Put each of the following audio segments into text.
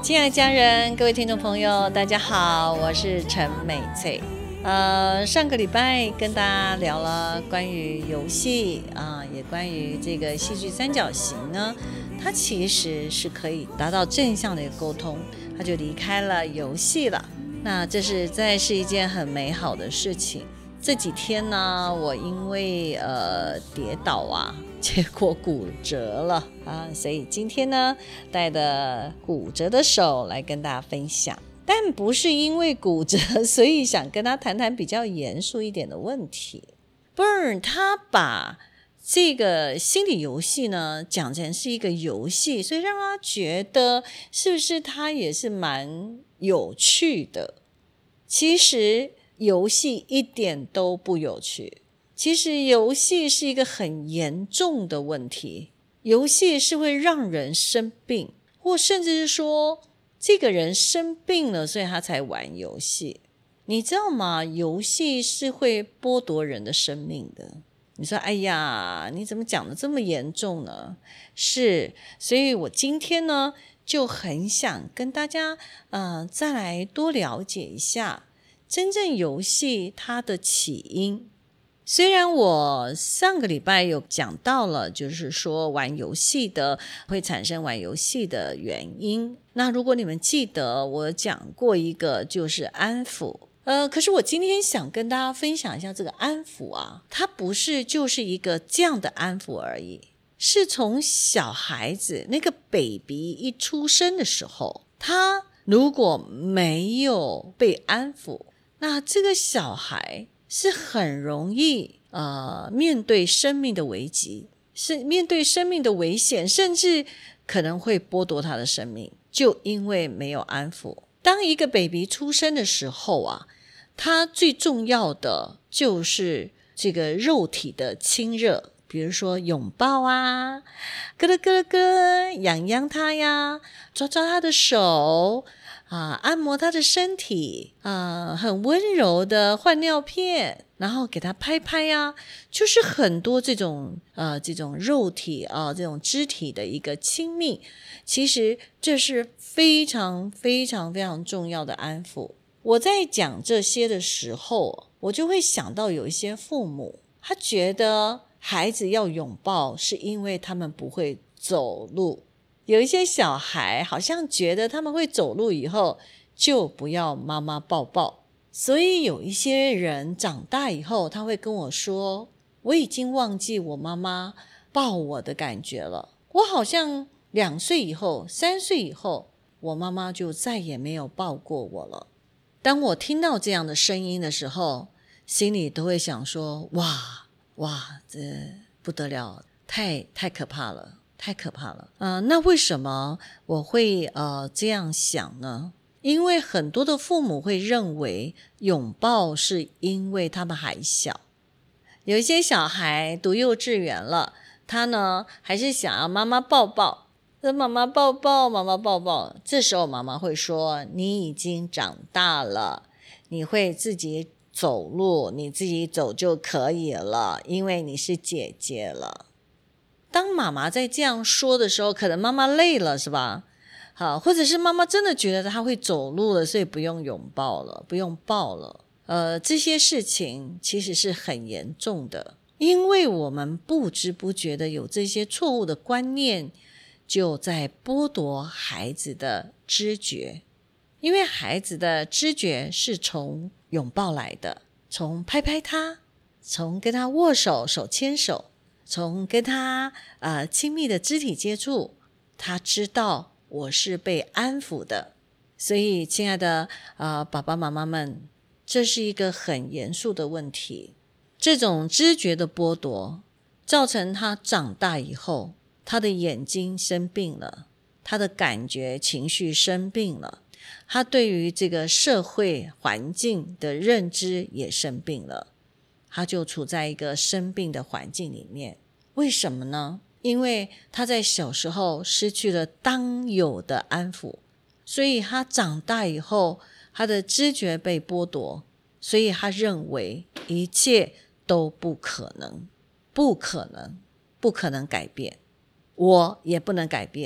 亲爱的家人，各位听众朋友，大家好，我是陈美翠。上个礼拜跟大家聊了关于游戏也关于这个戏剧三角形呢，它其实是可以达到正向的一个沟通，它就离开了游戏了。那这是再是一件很美好的事情。这几天呢，我因为跌倒结果骨折了所以今天呢带着骨折的手来跟大家分享，但不是因为骨折所以想跟他谈谈比较严肃一点的问题。Byrne 他把这个心理游戏呢讲成是一个游戏，所以让他觉得是不是他也是蛮有趣的。其实游戏一点都不有趣，其实游戏是一个很严重的问题，游戏是会让人生病，或甚至是说这个人生病了所以他才玩游戏。你知道吗？游戏是会剥夺人的生命的。你说哎呀，你怎么讲得这么严重呢？是，所以我今天呢就很想跟大家再来多了解一下真正游戏它的起因。虽然我上个礼拜有讲到了，就是说玩游戏的会产生玩游戏的原因，那如果你们记得我讲过一个就是安抚，可是我今天想跟大家分享一下这个安抚它不是就是一个这样的安抚而已，是从小孩子那个 baby 一出生的时候，他如果没有被安抚，那这个小孩是很容易面对生命的危机，是面对生命的危险，甚至可能会剥夺他的生命，就因为没有安抚。当一个 baby 出生的时候他最重要的就是这个肉体的亲热，比如说拥抱咯咯咯咯痒痒他呀，抓抓他的手按摩他的身体很温柔的换尿片，然后给他拍拍就是很多这种肉体这种肢体的一个亲密，其实这是非常非常非常重要的安抚。我在讲这些的时候，我就会想到有一些父母，他觉得孩子要拥抱是因为他们不会走路，有一些小孩好像觉得他们会走路以后就不要妈妈抱抱，所以有一些人长大以后他会跟我说，我已经忘记我妈妈抱我的感觉了，我好像2岁以后3岁以后我妈妈就再也没有抱过我了。当我听到这样的声音的时候，心里都会想说哇这不得了，太可怕了，太可怕了那为什么我会这样想呢？因为很多的父母会认为拥抱是因为他们还小，有一些小孩读幼稚园了，他呢还是想要妈妈抱抱，妈妈抱抱妈妈抱抱，这时候妈妈会说，你已经长大了，你会自己走路，你自己走就可以了，因为你是姐姐了。当妈妈在这样说的时候，可能妈妈累了是吧？好，或者是妈妈真的觉得她会走路了，所以不用拥抱了，不用抱了。这些事情其实是很严重的，因为我们不知不觉的有这些错误的观念，就在剥夺孩子的知觉。因为孩子的知觉是从拥抱来的，从拍拍他，从跟他握手，手牵手，从跟他亲密的肢体接触，他知道我是被安抚的。所以亲爱的爸爸妈妈们，这是一个很严肃的问题。这种知觉的剥夺造成他长大以后，他的眼睛生病了，他的感觉情绪生病了，他对于这个社会环境的认知也生病了，他就处在一个生病的环境里面。为什么呢？因为他在小时候失去了当有的安抚，所以他长大以后他的知觉被剥夺，所以他认为一切都不可能，不可能改变，我也不能改变，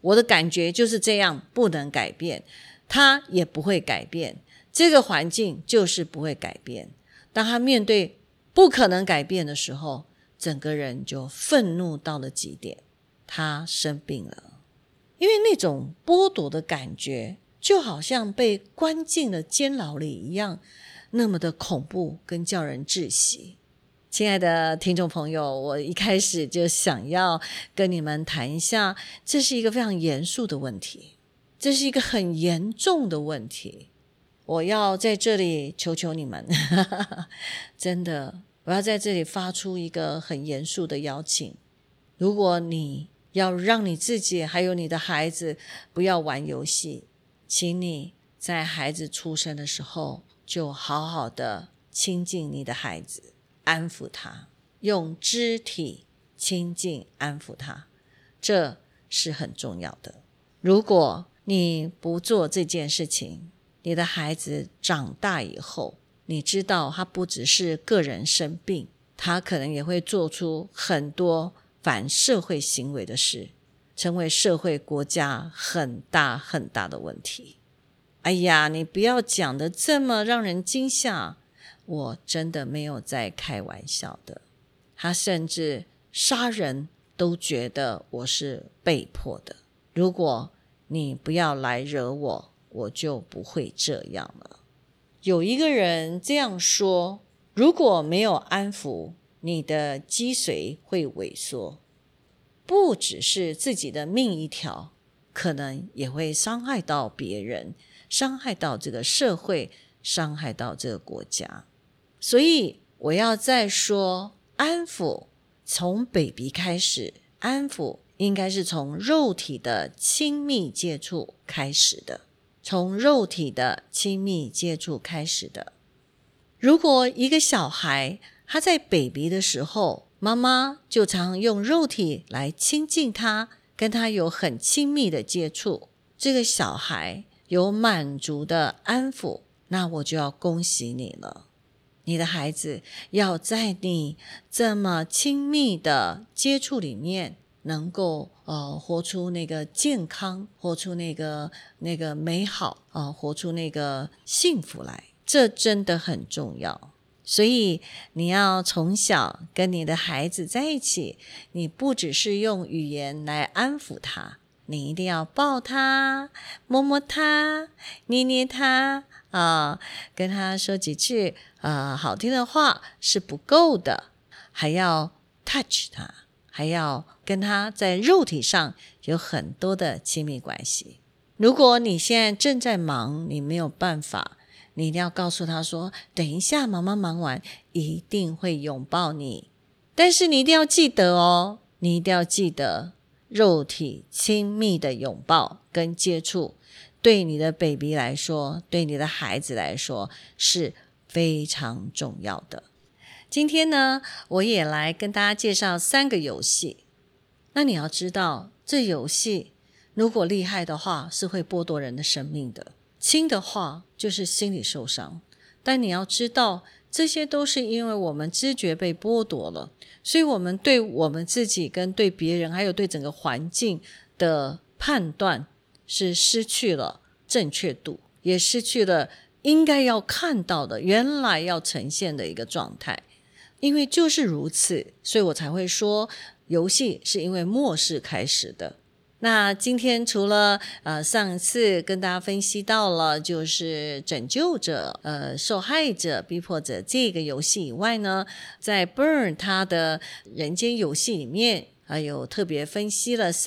我的感觉就是这样，不能改变，他也不会改变，这个环境就是不会改变。当他面对不可能改变的时候，整个人就愤怒到了极点，他生病了。因为那种剥夺的感觉就好像被关进了监牢里一样，那么的恐怖跟叫人窒息。亲爱的听众朋友，我一开始就想要跟你们谈一下，这是一个非常严肃的问题，这是一个很严重的问题。我要在这里求求你们真的，我要在这里发出一个很严肃的邀请。如果你要让你自己还有你的孩子不要玩游戏，请你在孩子出生的时候就好好的亲近你的孩子，安抚他，用肢体亲近安抚他，这是很重要的。如果你不做这件事情，你的孩子长大以后，你知道他不只是个人生病，他可能也会做出很多反社会行为的事，成为社会国家很大很大的问题。哎呀，你不要讲得这么让人惊吓，我真的没有在开玩笑的。他甚至杀人都觉得我是被迫的，如果你不要来惹我，我就不会这样了。有一个人这样说，如果没有安抚，你的脊髓会萎缩，不只是自己的命一条，可能也会伤害到别人，伤害到这个社会，伤害到这个国家。所以我要再说，安抚从 baby 开始，安抚应该是从肉体的亲密接触开始的，从肉体的亲密接触开始的。如果一个小孩他在 baby 的时候，妈妈就常用肉体来亲近他，跟他有很亲密的接触，这个小孩有满足的安抚，那我就要恭喜你了。你的孩子要在你这么亲密的接触里面能够活出那个健康，活出那个美好活出那个幸福来，这真的很重要。所以你要从小跟你的孩子在一起，你不只是用语言来安抚他，你一定要抱他，摸摸他，捏捏他跟他说几句好听的话是不够的，还要 touch 他，还要跟他在肉体上有很多的亲密关系。如果你现在正在忙，你没有办法，你一定要告诉他说，等一下妈妈忙完一定会拥抱你。但是你一定要记得哦，你一定要记得肉体亲密的拥抱跟接触对你的 baby 来说，对你的孩子来说是非常重要的。今天呢，我也来跟大家介绍3个游戏。那你要知道，这游戏如果厉害的话是会剥夺人的生命的，轻的话就是心理受伤。但你要知道，这些都是因为我们知觉被剥夺了，所以我们对我们自己跟对别人还有对整个环境的判断是失去了正确度，也失去了应该要看到的原来要呈现的一个状态。因为就是如此，所以我才会说游戏是因为末世开始的。那今天除了上一次跟大家分析到了就是拯救者受害者逼迫者这个游戏以外呢，在 Burn 他的人间游戏里面有特别分析了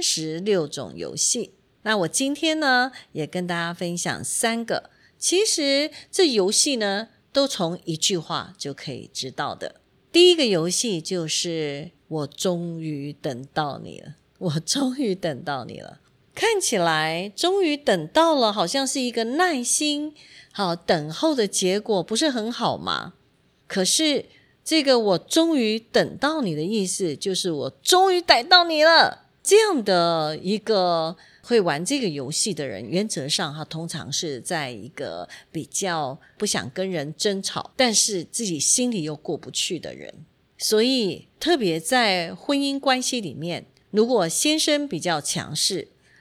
36种游戏。那我今天呢也跟大家分享3个，其实这游戏呢都从一句话就可以知道的。第一个游戏就是我终于等到你了，我终于等到你了。看起来终于等到了，好像是一个耐心等候的结果，不是很好吗？可是这个我终于等到你的意思就是我终于逮到你了。这样的一个会玩这个游戏的人，原则上他通常是在一个比较不想跟人争吵，但是自己心里又过不去的人。所以特别在婚姻关系里面，如果先生比较强势，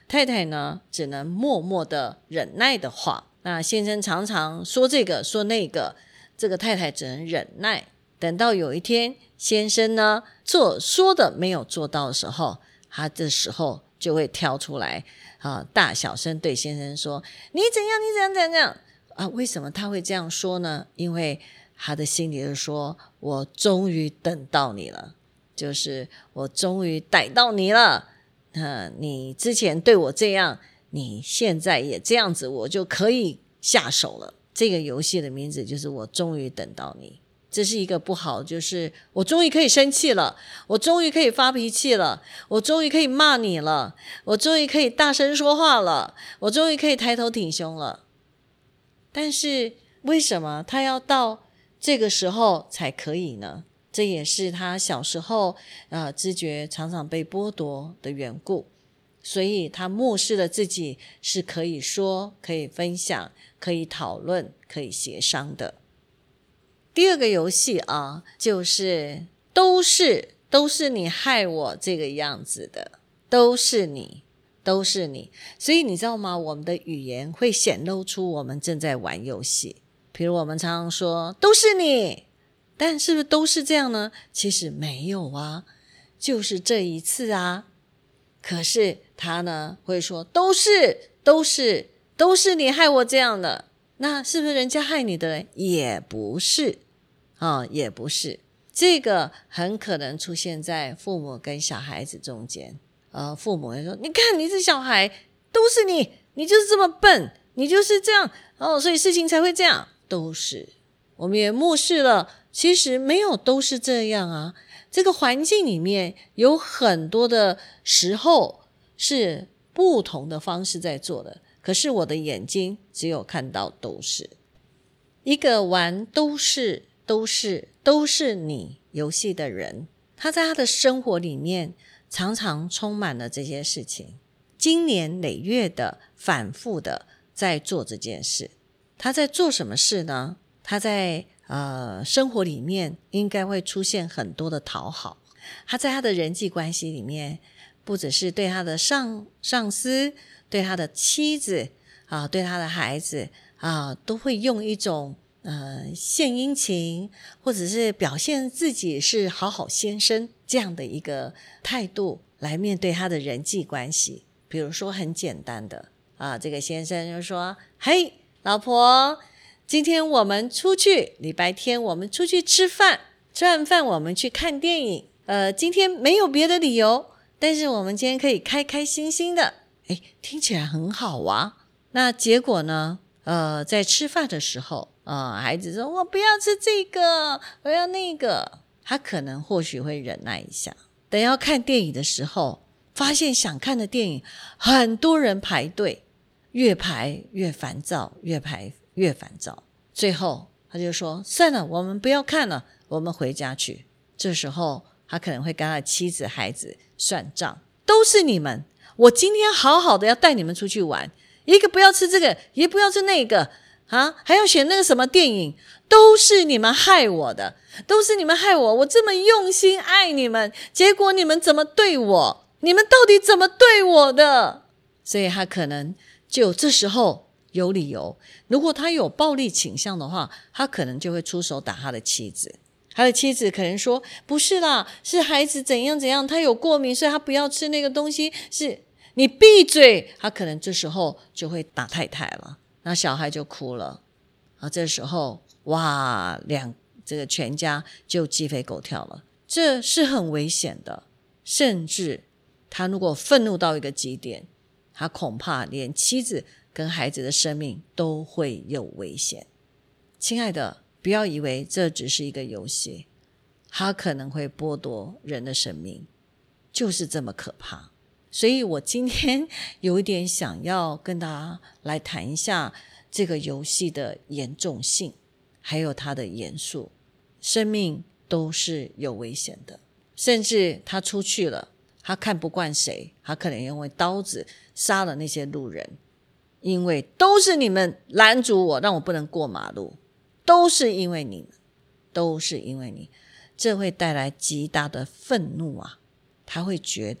太太呢只能默默的忍耐的话，那先生常常说这个说那个，这个太太只能忍耐。等到有一天先生呢说的没有做到的时候，他这时候就会跳出来大小声对先生说，你怎样你怎样怎样为什么他会这样说呢？因为他的心里就说，我终于等到你了，就是我终于逮到你了，你之前对我这样，你现在也这样子，我就可以下手了。这个游戏的名字就是我终于等到你。这是一个不好，就是我终于可以生气了，我终于可以发脾气了，我终于可以骂你了，我终于可以大声说话了，我终于可以抬头挺胸了。但是为什么他要到这个时候才可以呢？这也是他小时候知觉常常被剥夺的缘故，所以他漠视了自己是可以说、可以分享、可以讨论、可以协商的。第二个游戏就是都是你害我这个样子的，都是你。所以你知道吗？我们的语言会显露出我们正在玩游戏。比如我们常常说都是你，但是不是都是这样呢？其实没有啊，就是这一次啊。可是他呢会说都是你害我这样的，那是不是人家害你的人？也不是也不是。这个很可能出现在父母跟小孩子中间。父母会说，你看你这小孩，都是你就是这么笨，你就是这样所以事情才会这样。都是，我们也漠视了，其实没有都是这样啊。这个环境里面有很多的时候是不同的方式在做的，可是我的眼睛只有看到都是。一个玩都是你游戏的人，他在他的生活里面常常充满了这些事情，经年累月的反复的在做这件事。他在做什么事呢？他在生活里面应该会出现很多的讨好。他在他的人际关系里面，不只是对他的上司，对他的妻子对他的孩子都会用一种献殷勤，或者是表现自己是好好先生这样的一个态度来面对他的人际关系。比如说很简单的这个先生就说，嘿老婆，今天我们出去，礼拜天我们出去吃饭，吃完饭我们去看电影，今天没有别的理由，但是我们今天可以开开心心的。听起来很好啊。那结果呢在吃饭的时候孩子说，我不要吃这个，我要那个，他可能或许会忍耐一下。等要看电影的时候，发现想看的电影很多人排队，越排越烦躁，越排越烦躁，最后他就说，算了，我们不要看了，我们回家去。这时候他可能会跟他的妻子孩子算账，都是你们，我今天好好的要带你们出去玩，一个不要吃这个，也不要吃那个还要选那个什么电影，都是你们害我的，都是你们害我，我这么用心爱你们，结果你们怎么对我？你们到底怎么对我的？所以他可能就这时候有理由，如果他有暴力倾向的话，他可能就会出手打他的妻子。他的妻子可能说，不是啦，是孩子怎样怎样，他有过敏，所以他不要吃那个东西，是你闭嘴。他可能这时候就会打太太了，那小孩就哭了这时候哇，这个全家就鸡飞狗跳了。这是很危险的，甚至他如果愤怒到一个极点，他恐怕连妻子跟孩子的生命都会有危险。亲爱的，不要以为这只是一个游戏，它可能会剥夺人的生命，就是这么可怕。所以我今天有一点想要跟大家来谈一下这个游戏的严重性，还有它的严肃。生命都是有危险的，甚至他出去了，他看不惯谁，他可能用刀子杀了那些路人，因为都是你们拦阻我，让我不能过马路，都是因为你们，都是因为你。这会带来极大的愤怒他会觉得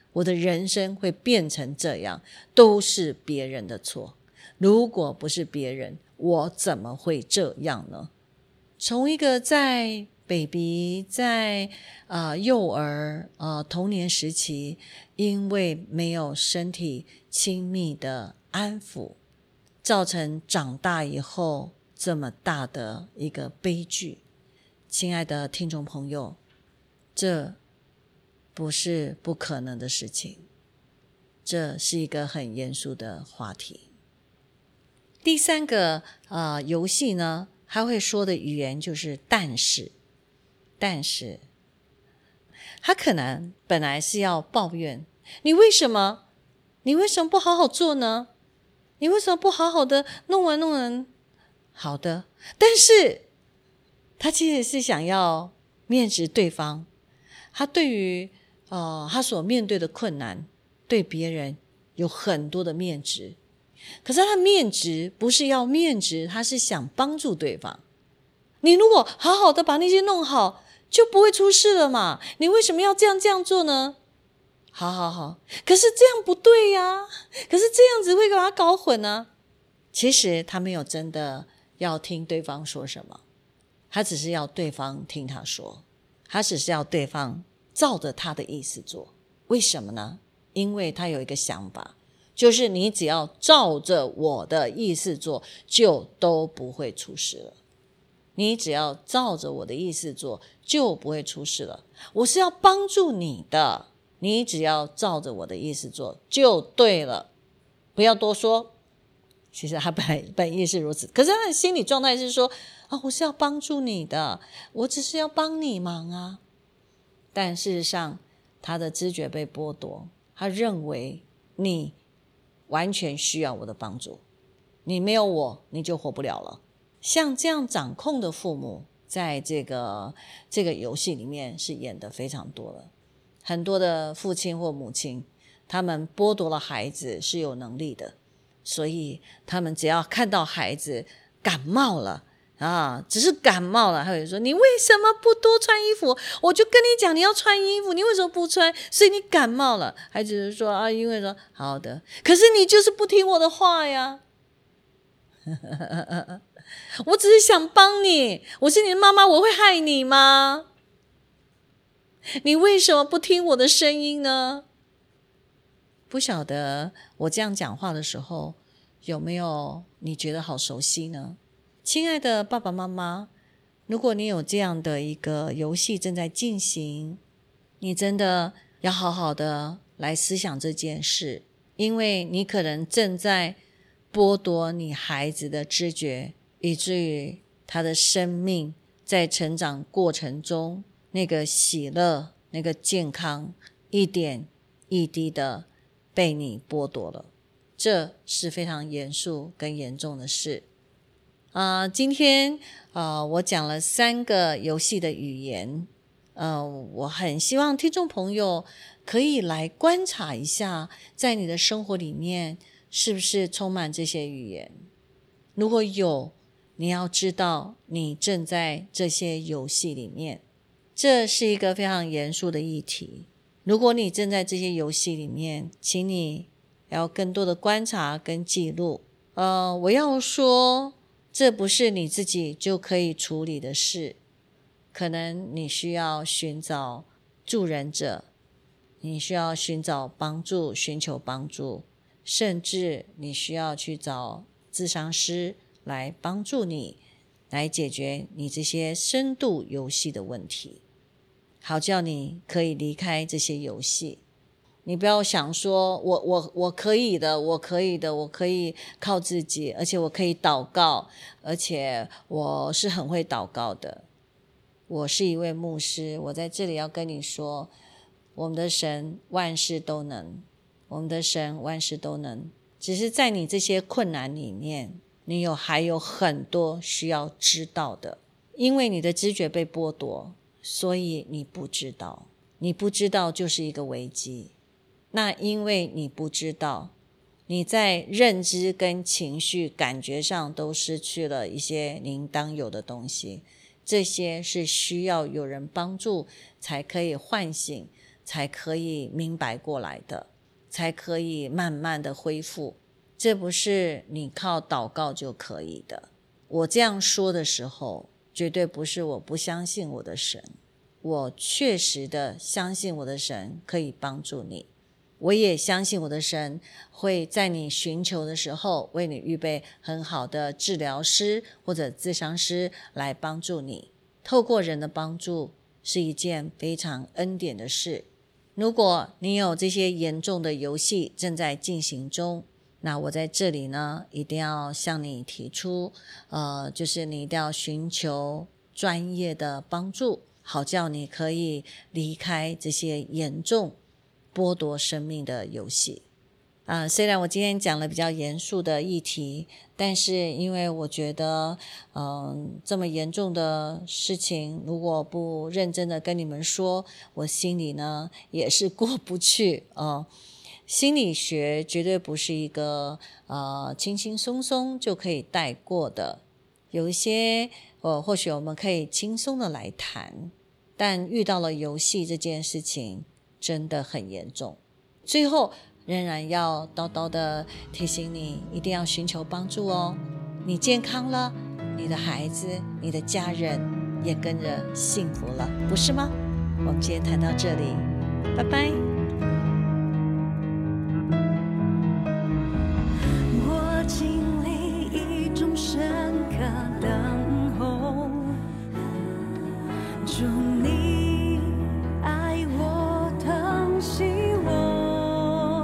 我的人生会变成这样，都是别人的错。如果不是别人，我怎么会这样呢？从一个在 baby 在幼儿童年时期，因为没有身体亲密的安抚，造成长大以后这么大的一个悲剧。亲爱的听众朋友，这不是不可能的事情，这是一个很严肃的话题。第三个游戏呢，他会说的语言就是但是他可能本来是要抱怨，你为什么不好好做呢？你为什么不好好的弄完好的？但是他其实是想要面质对方，他对于他所面对的困难，对别人有很多的面质，可是他的面质不是要面质，他是想帮助对方。你如果好好的把那些弄好，就不会出事了嘛，你为什么要这样做呢？好，可是这样不对呀，可是这样子会把它搞混呢。其实他没有真的要听对方说什么，他只是要对方听他说，他只是要对方照着他的意思做。为什么呢？因为他有一个想法，就是你只要照着我的意思做，就都不会出事了。你只要照着我的意思做，就不会出事了。我是要帮助你的，你只要照着我的意思做就对了，不要多说。其实他本意是如此，可是他的心理状态是说我是要帮助你的，我只是要帮你忙啊。但事实上他的知觉被剥夺，他认为你完全需要我的帮助，你没有我你就活不了了。像这样掌控的父母，在这个游戏里面是演得非常多了。很多的父亲或母亲，他们剥夺了孩子是有能力的，所以他们只要看到孩子感冒了只是感冒了，他会说你为什么不多穿衣服？我就跟你讲你要穿衣服，你为什么不穿？所以你感冒了。孩子就说因为说好的，可是你就是不听我的话呀。我只是想帮你，我是你的妈妈，我会害你吗？你为什么不听我的声音呢？不晓得我这样讲话的时候，有没有你觉得好熟悉呢？亲爱的爸爸妈妈，如果你有这样的一个游戏正在进行，你真的要好好的来思想这件事，因为你可能正在剥夺你孩子的知觉，以至于他的生命在成长过程中那个喜乐、那个健康一点一滴的被你剥夺了。这是非常严肃跟严重的事。今天我讲了3个游戏的语言，我很希望听众朋友可以来观察一下，在你的生活里面是不是充满这些语言。如果有，你要知道你正在这些游戏里面，这是一个非常严肃的议题。如果你正在这些游戏里面，请你要更多的观察跟记录。我要说，这不是你自己就可以处理的事，可能你需要寻找助人者，你需要寻求帮助，甚至你需要去找咨商师来帮助你，来解决你这些深度游戏的问题，好叫你可以离开这些游戏。你不要想说我可以的，我可以靠自己，而且我可以祷告，而且我是很会祷告的。我是一位牧师，我在这里要跟你说，我们的神万事都能，我们的神万事都能，只是在你这些困难里面，你还有很多需要知道的。因为你的知觉被剥夺，所以你不知道，你不知道就是一个危机。那因为你不知道，你在认知跟情绪感觉上都失去了一些应当有的东西，这些是需要有人帮助才可以唤醒， 才可以明白过来的，才可以慢慢的恢复。这不是你靠祷告就可以的。我这样说的时候，绝对不是我不相信我的神，我确实的相信我的神可以帮助你，我也相信我的神会在你寻求的时候为你预备很好的治疗师或者咨商师来帮助你。透过人的帮助是一件非常恩典的事。如果你有这些严重的游戏正在进行中，那我在这里呢一定要向你提出就是你一定要寻求专业的帮助，好叫你可以离开这些严重剥夺生命的游戏。虽然我今天讲了比较严肃的议题，但是因为我觉得这么严重的事情如果不认真的跟你们说，我心里呢也是过不去心理学绝对不是一个轻轻松松就可以带过的，有一些或许我们可以轻松的来谈，但遇到了游戏这件事情真的很严重。最后仍然要叨叨的提醒你，一定要寻求帮助哦。你健康了，你的孩子你的家人也跟着幸福了，不是吗？我们今天谈到这里，拜拜。 我经历一种深刻等候，祝你爱我疼惜我。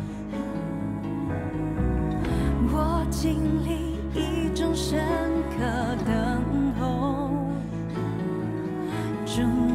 我经历一种深刻等候，祝